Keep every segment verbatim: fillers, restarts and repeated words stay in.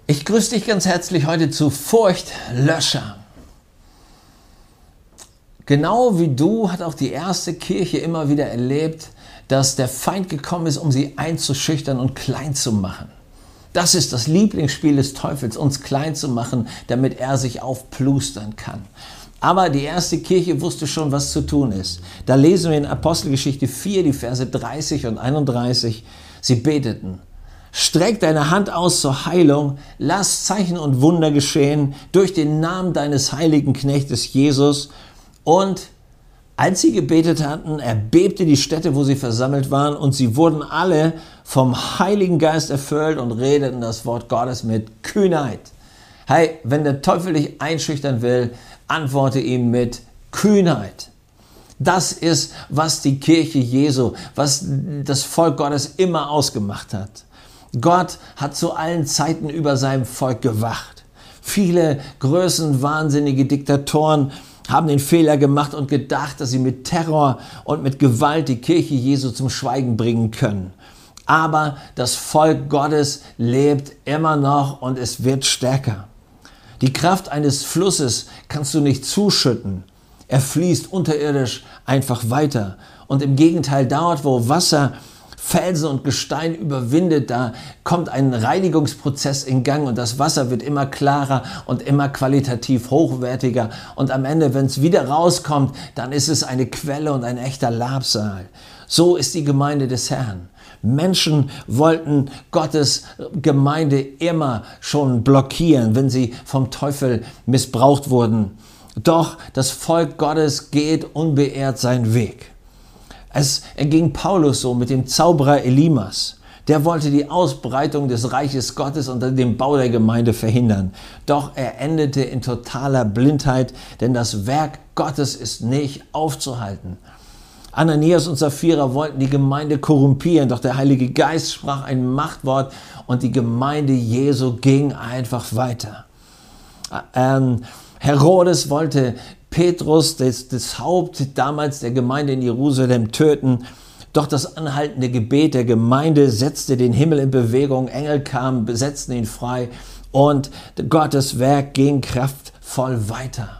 Ich grüße dich ganz herzlich heute zu Furchtlöscher. Genau wie du hat auch die erste Kirche immer wieder erlebt, dass der Feind gekommen ist, um sie einzuschüchtern und klein zu machen. Das ist das Lieblingsspiel des Teufels, uns klein zu machen, damit er sich aufplustern kann. Aber die erste Kirche wusste schon, was zu tun ist. Da lesen wir in Apostelgeschichte vier, die Verse dreißig und einunddreißig. Sie beteten: Streck deine Hand aus zur Heilung, lass Zeichen und Wunder geschehen durch den Namen deines heiligen Knechtes Jesus. Und als sie gebetet hatten, erbebte die Stätte, wo sie versammelt waren, und sie wurden alle vom Heiligen Geist erfüllt und redeten das Wort Gottes mit Kühnheit. Hey, wenn der Teufel dich einschüchtern will, antworte ihm mit Kühnheit. Das ist, was die Kirche Jesu, was das Volk Gottes immer ausgemacht hat. Gott hat zu allen Zeiten über seinem Volk gewacht. Viele größenwahnsinnige Diktatoren haben den Fehler gemacht und gedacht, dass sie mit Terror und mit Gewalt die Kirche Jesu zum Schweigen bringen können. Aber das Volk Gottes lebt immer noch und es wird stärker. Die Kraft eines Flusses kannst du nicht zuschütten. Er fließt unterirdisch einfach weiter. Und im Gegenteil, dort, wo Wasser Felsen und Gestein überwindet, da kommt ein Reinigungsprozess in Gang und das Wasser wird immer klarer und immer qualitativ hochwertiger. Und am Ende, wenn es wieder rauskommt, dann ist es eine Quelle und ein echter Labsal. So ist die Gemeinde des Herrn. Menschen wollten Gottes Gemeinde immer schon blockieren, wenn sie vom Teufel missbraucht wurden. Doch das Volk Gottes geht unbeirrt seinen Weg. Es erging Paulus so mit dem Zauberer Elimas. Der wollte die Ausbreitung des Reiches Gottes und den Bau der Gemeinde verhindern. Doch er endete in totaler Blindheit, denn das Werk Gottes ist nicht aufzuhalten. Ananias und Sapphira wollten die Gemeinde korrumpieren, doch der Heilige Geist sprach ein Machtwort und die Gemeinde Jesu ging einfach weiter. Ähm, Herodes wollte Petrus, das, das Haupt damals der Gemeinde in Jerusalem, töten. Doch das anhaltende Gebet der Gemeinde setzte den Himmel in Bewegung. Engel kamen, besetzten ihn frei und Gottes Werk ging kraftvoll weiter.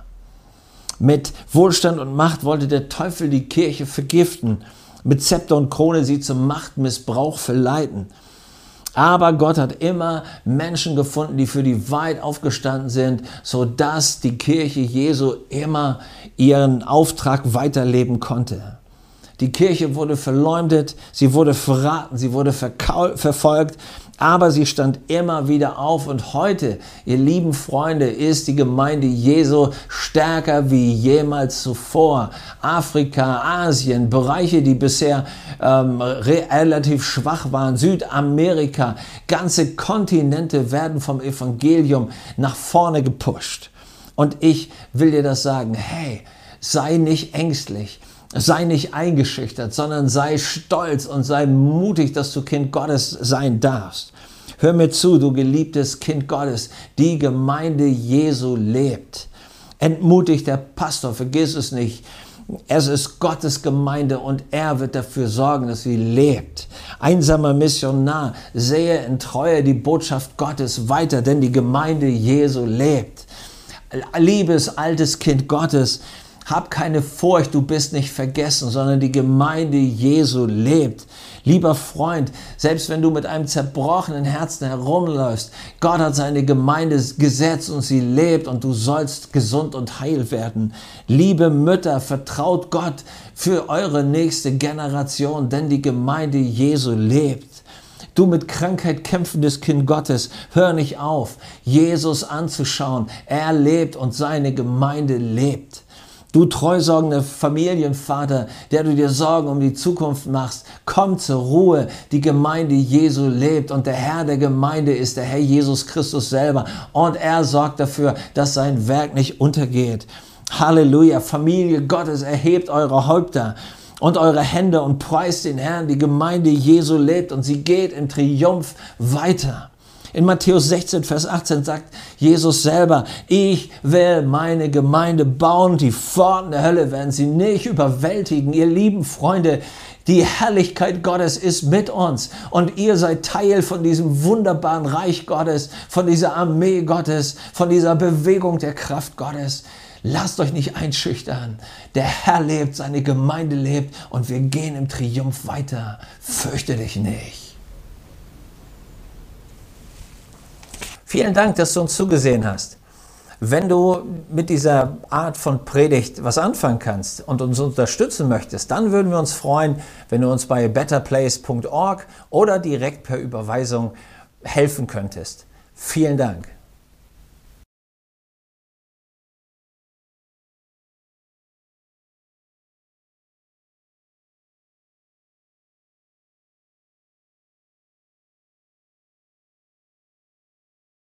Mit Wohlstand und Macht wollte der Teufel die Kirche vergiften, mit Zepter und Krone sie zum Machtmissbrauch verleiten. Aber Gott hat immer Menschen gefunden, die für die Wahrheit aufgestanden sind, sodass die Kirche Jesu immer ihren Auftrag weiterleben konnte. Die Kirche wurde verleumdet, sie wurde verraten, sie wurde verfolgt, aber sie stand immer wieder auf. Und heute, ihr lieben Freunde, ist die Gemeinde Jesu stärker wie jemals zuvor. Afrika, Asien, Bereiche, die bisher ähm, relativ schwach waren, Südamerika, ganze Kontinente werden vom Evangelium nach vorne gepusht. Und ich will dir das sagen, hey, sei nicht ängstlich. Sei nicht eingeschüchtert, sondern sei stolz und sei mutig, dass du Kind Gottes sein darfst. Hör mir zu, du geliebtes Kind Gottes, die Gemeinde Jesu lebt. Entmutigt der Pastor, vergiss es nicht. Es ist Gottes Gemeinde und er wird dafür sorgen, dass sie lebt. Einsamer Missionar, sehe in Treue die Botschaft Gottes weiter, denn die Gemeinde Jesu lebt. Liebes altes Kind Gottes, hab keine Furcht, du bist nicht vergessen, sondern die Gemeinde Jesu lebt. Lieber Freund, selbst wenn du mit einem zerbrochenen Herzen herumläufst, Gott hat seine Gemeinde gesetzt und sie lebt und du sollst gesund und heil werden. Liebe Mütter, vertraut Gott für eure nächste Generation, denn die Gemeinde Jesu lebt. Du mit Krankheit kämpfendes Kind Gottes, hör nicht auf, Jesus anzuschauen. Er lebt und seine Gemeinde lebt. Du treusorgender Familienvater, der du dir Sorgen um die Zukunft machst, komm zur Ruhe. Die Gemeinde Jesu lebt und der Herr der Gemeinde ist der Herr Jesus Christus selber. Und er sorgt dafür, dass sein Werk nicht untergeht. Halleluja, Familie Gottes, erhebt eure Häupter und eure Hände und preist den Herrn. Die Gemeinde Jesu lebt und sie geht im Triumph weiter. In Matthäus sechzehn, Vers achtzehn sagt Jesus selber, ich will meine Gemeinde bauen, die Pforten der Hölle werden sie nicht überwältigen. Ihr lieben Freunde, die Herrlichkeit Gottes ist mit uns und ihr seid Teil von diesem wunderbaren Reich Gottes, von dieser Armee Gottes, von dieser Bewegung der Kraft Gottes. Lasst euch nicht einschüchtern. Der Herr lebt, seine Gemeinde lebt und wir gehen im Triumph weiter. Fürchte dich nicht. Vielen Dank, dass du uns zugesehen hast. Wenn du mit dieser Art von Predigt was anfangen kannst und uns unterstützen möchtest, dann würden wir uns freuen, wenn du uns bei better place punkt org oder direkt per Überweisung helfen könntest. Vielen Dank.